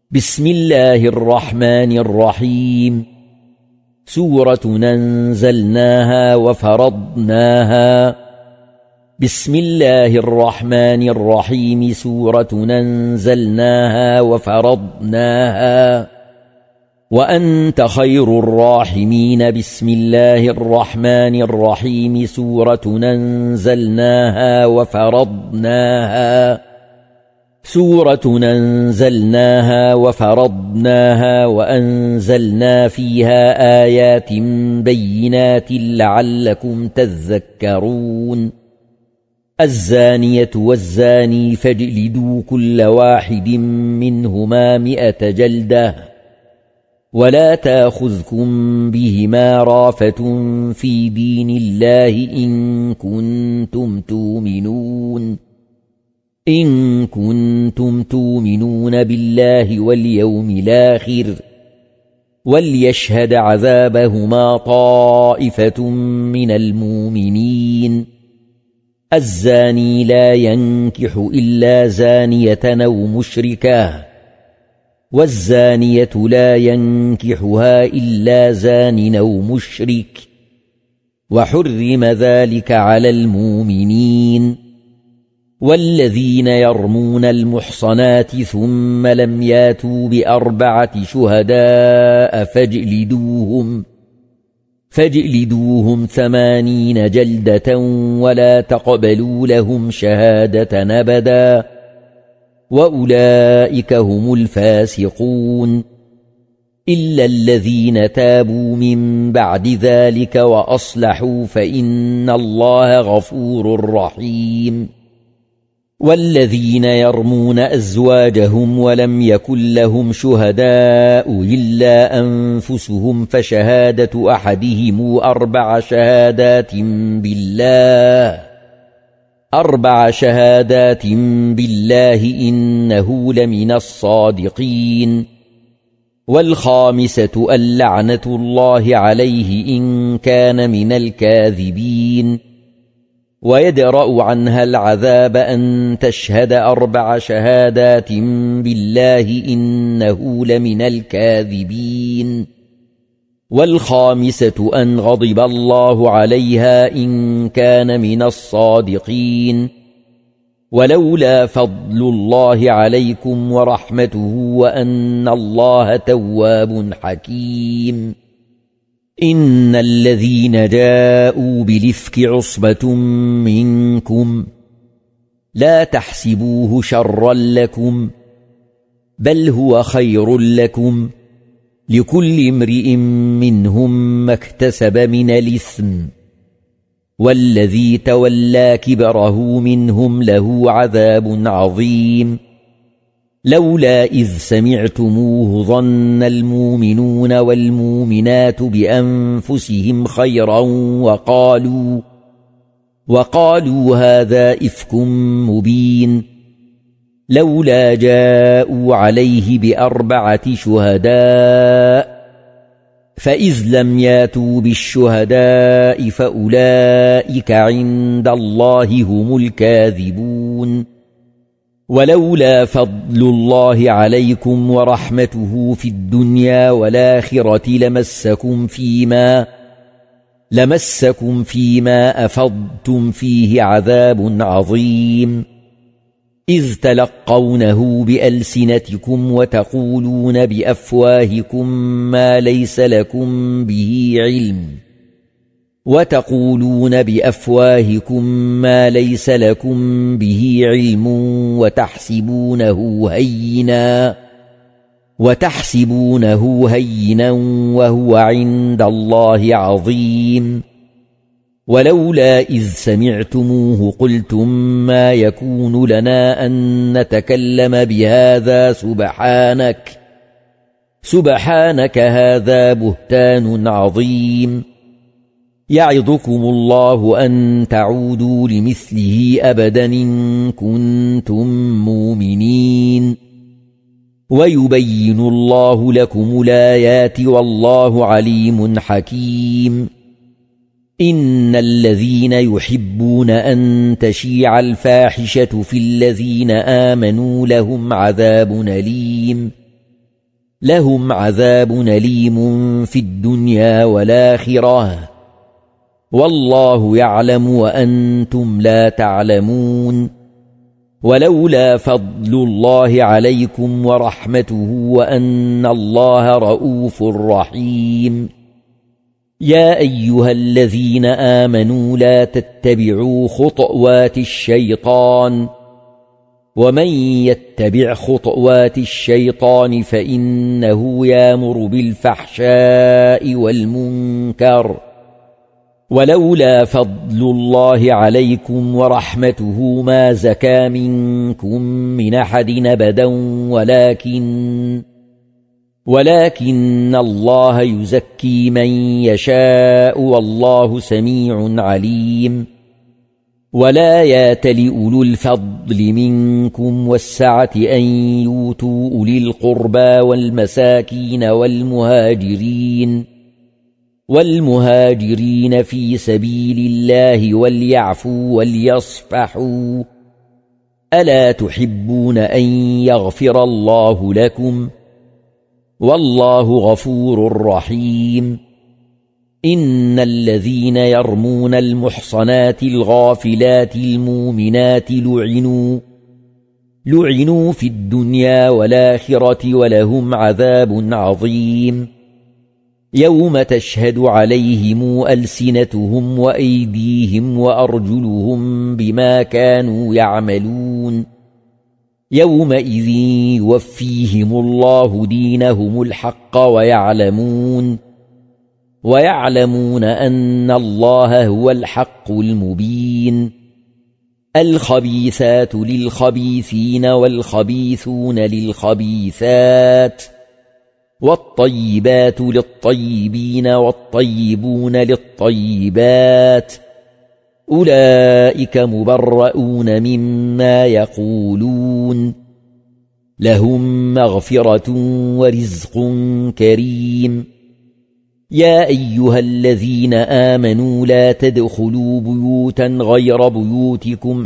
بسم الله الرحمن الرحيم. سورة أنزلناها وفرضناها. بسم الله الرحمن الرحيم. سورة أنزلناها وفرضناها وأنت خير الراحمين. بسم الله الرحمن الرحيم. سورة أنزلناها وفرضناها. سورة أنزلناها وفرضناها وأنزلنا فيها آيات بينات لعلكم تذكرون. الزانية والزاني فاجلدوا كل واحد منهما 100 جلدة ولا تأخذكم بهما رافة في دين الله إن كنتم تؤمنون بالله واليوم الآخر. وليشهد عذابهما طائفة من المؤمنين. الزاني لا ينكح إلا زانية أو مشركة، والزانية لا ينكحها إلا زان أو مشرك، وحرم ذلك على المؤمنين. والذين يرمون المحصنات ثم لم ياتوا ب4 شهداء فاجلدوهم 80 جلدة ولا تقبلوا لهم شهادة أبدا، وأولئك هم الفاسقون. إلا الذين تابوا من بعد ذلك وأصلحوا فإن الله غفور رحيم. والذين يرمون أزواجهم ولم يكن لهم شهداء إلا أنفسهم فشهادة أحدهم 4 شهادات بالله إنه لمن الصادقين. والخامسة اللعنة الله عليه إن كان من الكاذبين. ويدرأ عنها العذاب أن تشهد 4 شهادات بالله إنه لمن الكاذبين. والخامسة أن غضب الله عليها إن كان من الصادقين. ولولا فضل الله عليكم ورحمته وأن الله تواب حكيم. إن الذين جاءوا بالإفك عصبة منكم لا تحسبوه شرا لكم بل هو خير لكم، لكل امرئ منهم ما اكتسب من الإثم، والذي تولى كبره منهم له عذاب عظيم. لولا إذ سمعتموه ظن المؤمنون والمؤمنات بأنفسهم خيرا وقالوا هذا إفك مبين. لولا جاءوا عليه ب4 شهداء فإذ لم ياتوا بالشهداء فأولئك عند الله هم الكاذبون. ولولا فضل الله عليكم ورحمته في الدنيا والآخرة لمسكم فيما أفضتم فيه عذاب عظيم. إذ تلقونه بألسنتكم وتقولون بأفواهكم ما ليس لكم به علم وتحسبونه هينا وهو عند الله عظيم. ولولا إذ سمعتموه قلتم ما يكون لنا أن نتكلم بهذا سبحانك هذا بهتان عظيم. يعظكم الله أن تعودوا لمثله أبدا إن كنتم مؤمنين. ويبين الله لكم الآيات والله عليم حكيم. إن الذين يحبون أن تشيع الفاحشة في الذين آمنوا لهم عذاب أليم لهم عذاب أليم في الدنيا والآخرة والله يعلم وأنتم لا تعلمون ولولا فضل الله عليكم ورحمته وأن الله رؤوف رحيم يا أيها الذين آمنوا لا تتبعوا خطوات الشيطان ومن يتبع خطوات الشيطان فإنه يأمر بالفحشاء والمنكر ولولا فضل الله عليكم ورحمته ما زكى منكم من أحد أبدا ولكن الله يزكي من يشاء والله سميع عليم ولا يأتل أولو الفضل منكم والسعة أن يؤتوا أولي القربى والمساكين والمهاجرين في سبيل الله وليعفوا وليصفحوا ألا تحبون أن يغفر الله لكم والله غفور رحيم إن الذين يرمون المحصنات الغافلات المؤمنات لعنوا في الدنيا والآخرة ولهم عذاب عظيم يوم تشهد عليهم ألسنتهم وأيديهم وأرجلهم بما كانوا يعملون يومئذ يوفيهم الله دينهم الحق ويعلمون أن الله هو الحق المبين الخبيثات للخبيثين والخبيثون للخبيثات والطيبات للطيبين والطيبون للطيبات أولئك مبرؤون مما يقولون لهم مغفرة ورزق كريم يا أيها الذين آمنوا لا تدخلوا بيوتا غير بيوتكم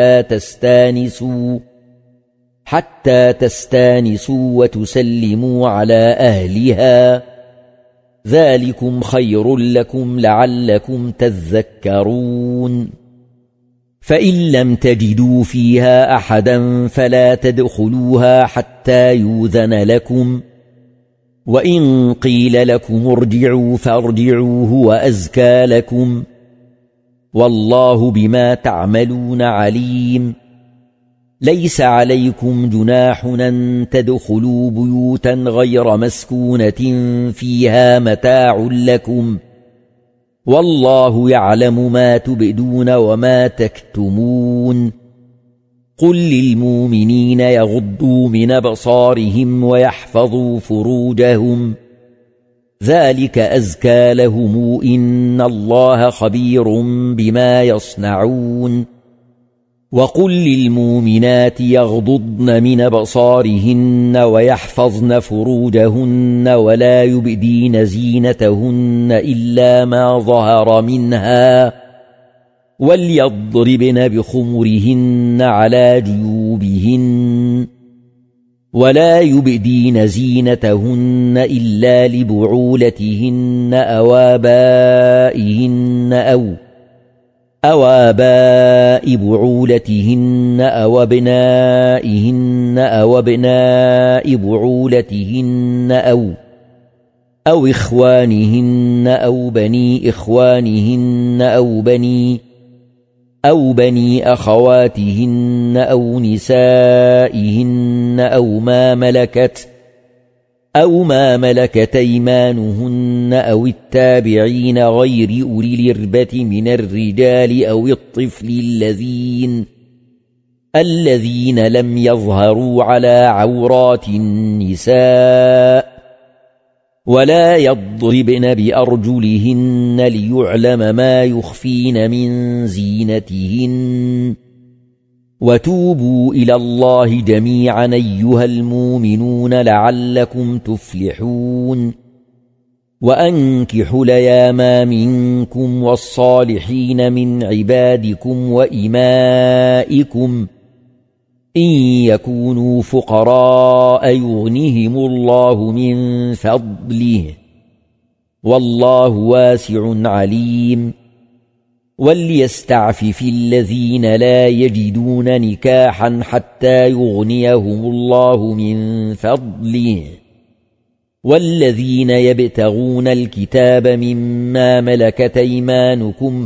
حتى تستانسوا وتسلموا على أهلها ذلكم خير لكم لعلكم تذكرون فإن لم تجدوا فيها أحدا فلا تدخلوها حتى يؤذن لكم وإن قيل لكم ارجعوا فارجعوا هو أزكى لكم والله بما تعملون عليم ليس عليكم جناح أن تدخلوا بيوتا غير مسكونة فيها متاع لكم والله يعلم ما تبدون وما تكتمون قل للمؤمنين يغضوا من أبصارهم ويحفظوا فروجهم ذلك أزكى لهم إن الله خبير بما يصنعون وقل للمؤمنات يغضضن من أبصارهن ويحفظن فروجهن ولا يبدين زينتهن إلا ما ظهر منها وليضربن بخمرهن على جيوبهن ولا يبدين زينتهن إلا لبعولتهن أو آباء بعولتهن أو أبنائهن أو أبناء بعولتهن أو إخوانهن أو بني إخوانهن أو بني أخواتهن أو نسائهن أو ما ملكت أيمانهن أو التابعين غير أولي الإربة من الرجال أو الطفل الذين لم يظهروا على عورات النساء ولا يضربن بأرجلهن ليعلم ما يخفين من زينتهن وتوبوا إلى الله جميعا أيها المؤمنون لعلكم تفلحون وأنكحوا الأيام منكم والصالحين من عبادكم وإمائكم إن يكونوا فقراء يغنهم الله من فضله والله واسع عليم وليستعفف الذين لا يجدون نكاحا حتى يغنيهم الله من فضله والذين يبتغون الكتاب مما ملكت أيمانكم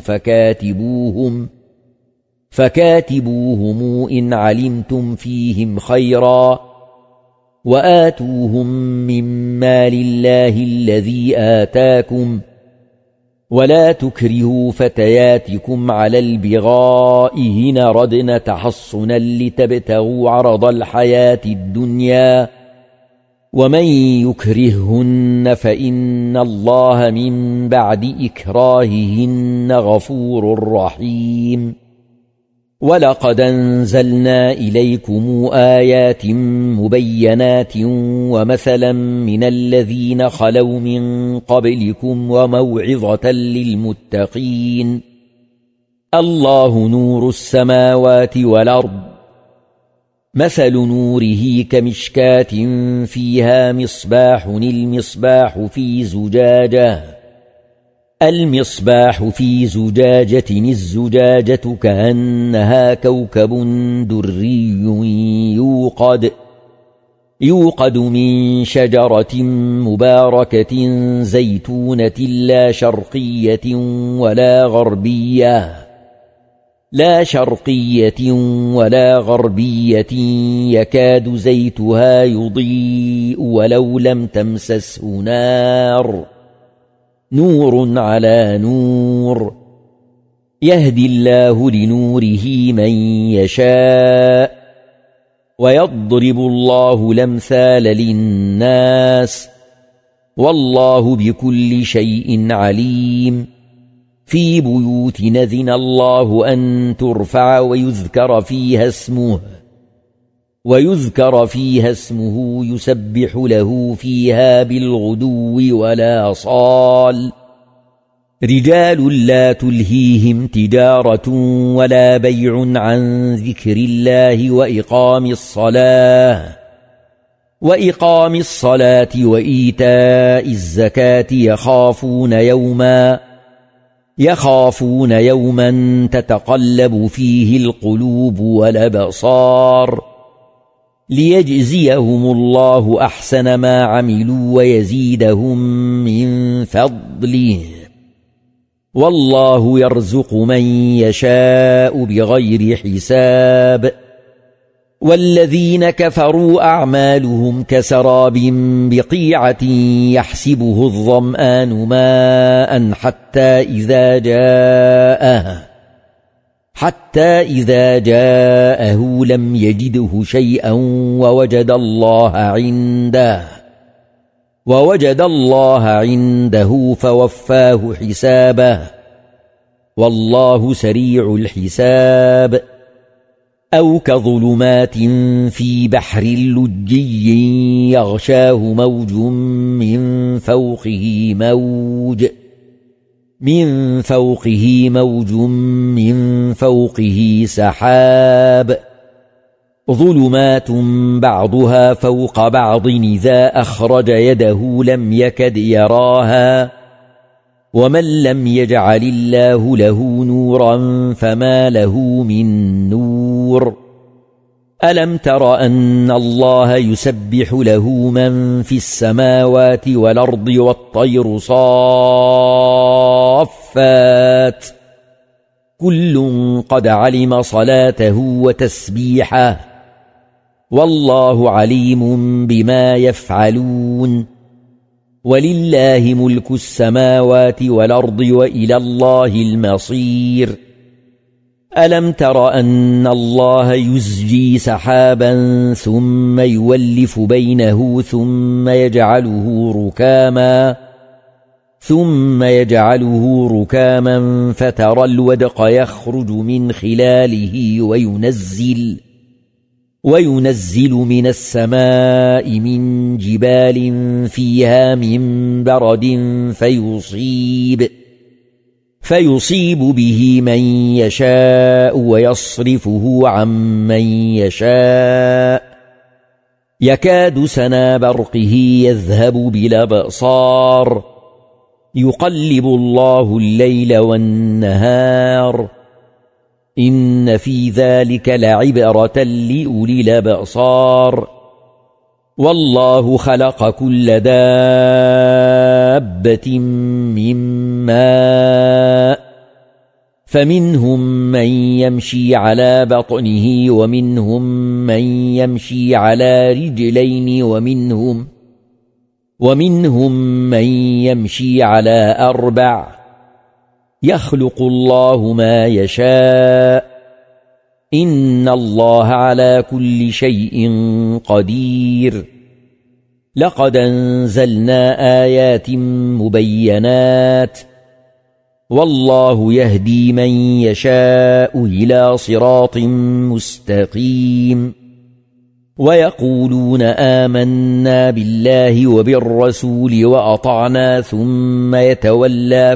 فكاتبوهم إن علمتم فيهم خيرا وآتوهم مما لله الذي آتاكم ولا تكرهوا فتياتكم على البغاء إن ردن تحصنا لتبتغوا عرض الحياة الدنيا ومن يكرههن فإن الله من بعد إكراههن غفور رحيم ولقد أنزلنا إليكم آيات مبينات ومثلا من الذين خلوا من قبلكم وموعظة للمتقين الله نور السماوات والأرض مثل نوره كمشكاة فيها مصباح المصباح في زجاجة الزجاجة كأنها كوكب دري يوقد من شجرة مباركة زيتونة لا شرقية ولا غربية يكاد زيتها يضيء ولو لم تمسسه نور على نور يهدي الله لنوره من يشاء ويضرب الله الأمثال للناس والله بكل شيء عليم في بيوت نذن الله أن ترفع ويذكر فيها اسمه يسبح له فيها بالغدو ولا صال رجال لا تلهيهم تجارة ولا بيع عن ذكر الله وإقام الصلاة وإيتاء الزكاة يخافون يوما تتقلب فيه القلوب والأبصار ليجزيهم الله أحسن ما عملوا ويزيدهم من فضله والله يرزق من يشاء بغير حساب والذين كفروا أعمالهم كسراب بقيعة يحسبه الظمآن ماء حتى إذا جاءه لم يجده شيئا ووجد الله عنده فوفاه حسابه والله سريع الحساب أو كظلمات في بحر لجي يغشاه موج من فوقه سحاب ظلمات بعضها فوق بعض إذا أخرج يده لم يكد يراها ومن لم يجعل الله له نورا فما له من نور ألم تر أن الله يسبح له من في السماوات والأرض والطير صافات كل قد علم صلاته وتسبيحه والله عليم بما يفعلون ولله ملك السماوات والأرض وإلى الله المصير ألم تر أن الله يزجي سحابا ثم يولف بينه ثم يجعله ركاما فترى الودق يخرج من خلاله وينزل من السماء من جبال فيها من برد فيصيب به من يشاء ويصرفه عن من يشاء يكاد سنا برقه يذهب بالأبصار يقلب الله الليل والنهار إن في ذلك لعبرة لأولي الأبصار والله خلق كل دابة من ماء فمنهم من يمشي على بطنه ومنهم من يمشي على رجلين ومنهم من يمشي على أربع يخلق الله ما يشاء إن الله على كل شيء قدير لقد أنزلنا آيات مبينات والله يهدي من يشاء إلى صراط مستقيم ويقولون آمنا بالله وبالرسول وأطعنا ثم يتولى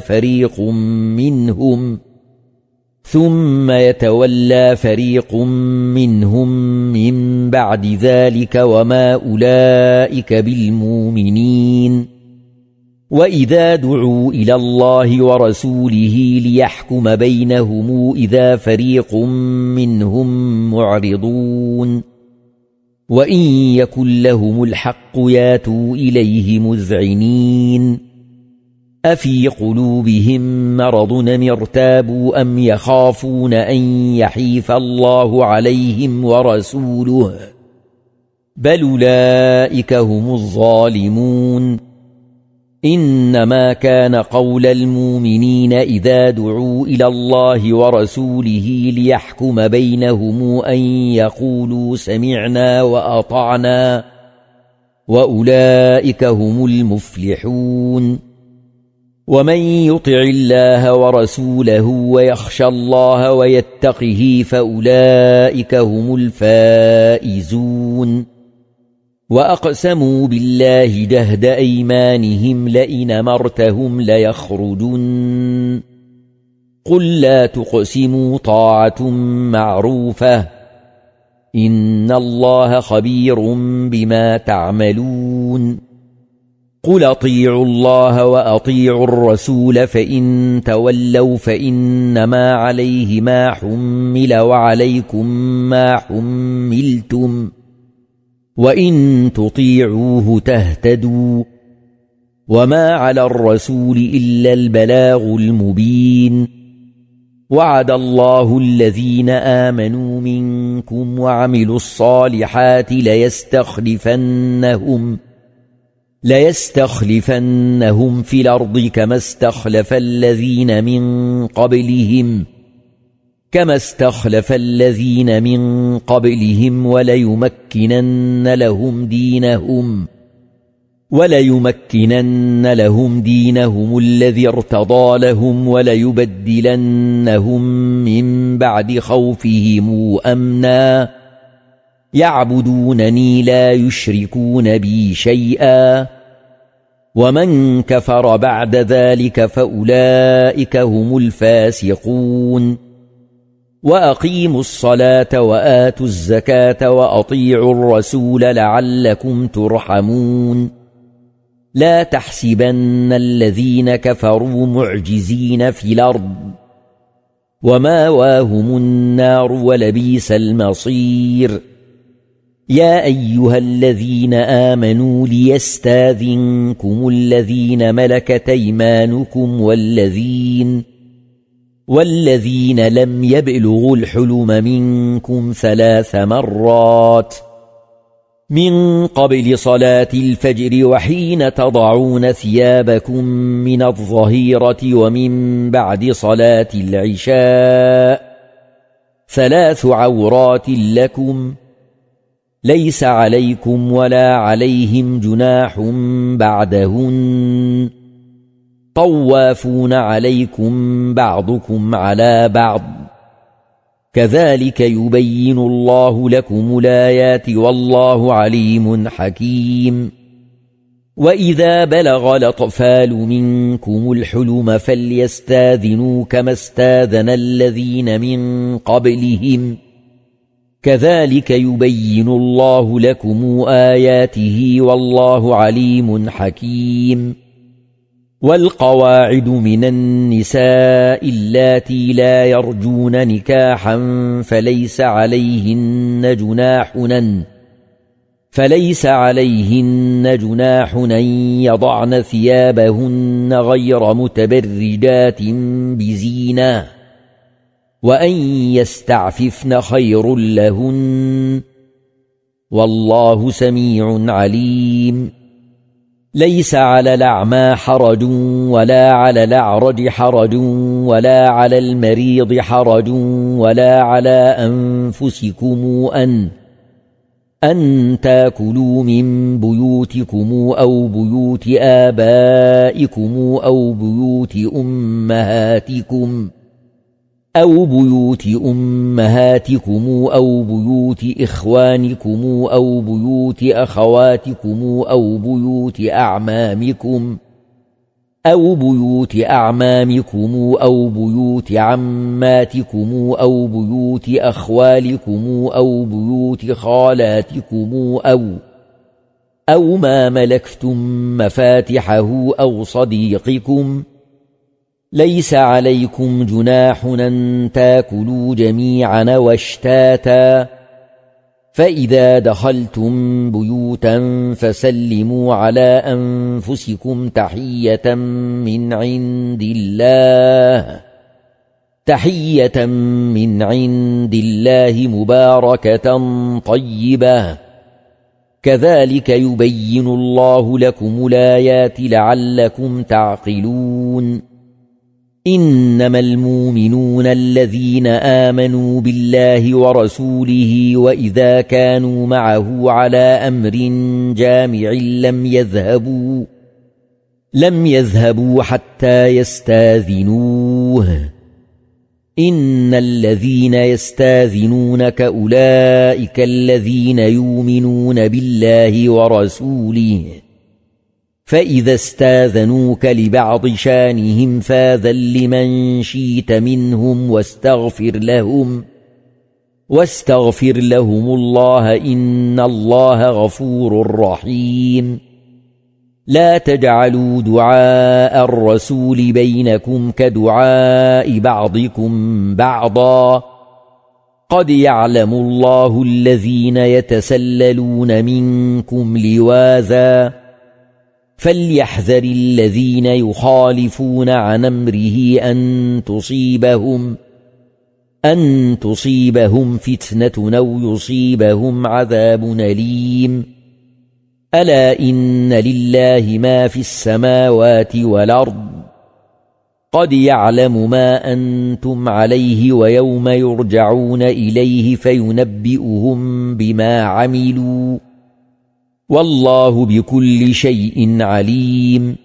فريق منهم من بعد ذلك وما أولئك بالمؤمنين وإذا دعوا إلى الله ورسوله ليحكم بينهم إذا فريق منهم معرضون وإن يكن لهم الحق ياتوا إليه مذعنين أفي قلوبهم مرض أم ارتابوا أم يخافون أن يحيف الله عليهم ورسوله بل أولئك هم الظالمون إنما كان قول المؤمنين إذا دعوا إلى الله ورسوله ليحكم بينهم أن يقولوا سمعنا وأطعنا وأولئك هم المفلحون ومن يطع الله ورسوله ويخشى الله ويتقه فأولئك هم الفائزون وأقسموا بالله جهد أيمانهم لئن أمرتهم ليخرجن قل لا تقسموا طاعة معروفة إن الله خبير بما تعملون قل أطيعوا الله وأطيعوا الرسول فإن تولوا فإنما عليه ما حمل وعليكم ما حملتم وإن تطيعوه تهتدوا وما على الرسول إلا البلاغ المبين وعد الله الذين آمنوا منكم وعملوا الصالحات ليستخلفنهم في الأرض كما استخلف الذين من قبلهم وليمكنن لهم دينهم الذي ارتضى لهم وليبدلنهم من بعد خوفهم أمنا يعبدونني لا يشركون بي شيئا ومن كفر بعد ذلك فأولئك هم الفاسقون وأقيموا الصلاة وآتوا الزكاة وأطيعوا الرسول لعلكم ترحمون لا تحسبن الذين كفروا معجزين في الأرض وماواهم النار ولبئس المصير يا أيها الذين آمنوا ليستاذنكم الذين ملكت أيمانكم والذين لم يبلغوا الحلم منكم 3 مرات من قبل صلاة الفجر وحين تضعون ثيابكم من الظهيرة ومن بعد صلاة العشاء 3 عورات لكم ليس عليكم ولا عليهم جناح بعدهن طوافون عليكم بعضكم على بعض كذلك يبين الله لكم الآيات والله عليم حكيم وإذا بلغ الأطفال منكم الحلم فليستاذنوا كما استاذن الذين من قبلهم كذلك يبين الله لكم آياته والله عليم حكيم. والقواعد من النساء اللاتي لا يرجون نكاحا فليس عليهن جناح أن يضعن ثيابهن غير متبرجات بزينة وأن يستعففن خير لهن والله سميع عليم. ليس على الأعمى حرج ولا على الأعرج حرج ولا على المريض حرج ولا على أنفسكم أن تاكلوا من بيوتكم أو بيوت آبائكم أو بيوت أمهاتكم أو بيوت إخوانكم أو بيوت أخواتكم أو بيوت أعمامكم أو بيوت عماتكم أو بيوت أخوالكم أو بيوت خالاتكم أو ما ملكتم مفاتحه أو صديقكم. ليس عليكم جناح أن تاكلوا جميعا واشتاتا فإذا دخلتم بيوتا فسلموا على أنفسكم تحية من عند الله مباركة طيبة كذلك يبين الله لكم الآيات لعلكم تعقلون. إنما المؤمنون الذين آمنوا بالله ورسوله وإذا كانوا معه على أمر جامع لم يذهبوا حتى يستاذنوه. إن الذين يستاذنونك أولئك الذين يؤمنون بالله ورسوله فإذا استاذنوك لبعض شانهم فاذن لمن شئت منهم واستغفر لهم الله إن الله غفور رحيم. لا تجعلوا دعاء الرسول بينكم كدعاء بعضكم بعضا قد يعلم الله الذين يتسللون منكم لواذا فليحذر الذين يخالفون عن أمره أن تصيبهم فتنة أو يصيبهم عذاب أليم. ألا إن لله ما في السماوات والأرض قد يعلم ما أنتم عليه ويوم يرجعون إليه فينبئهم بما عملوا والله بكل شيء عليم.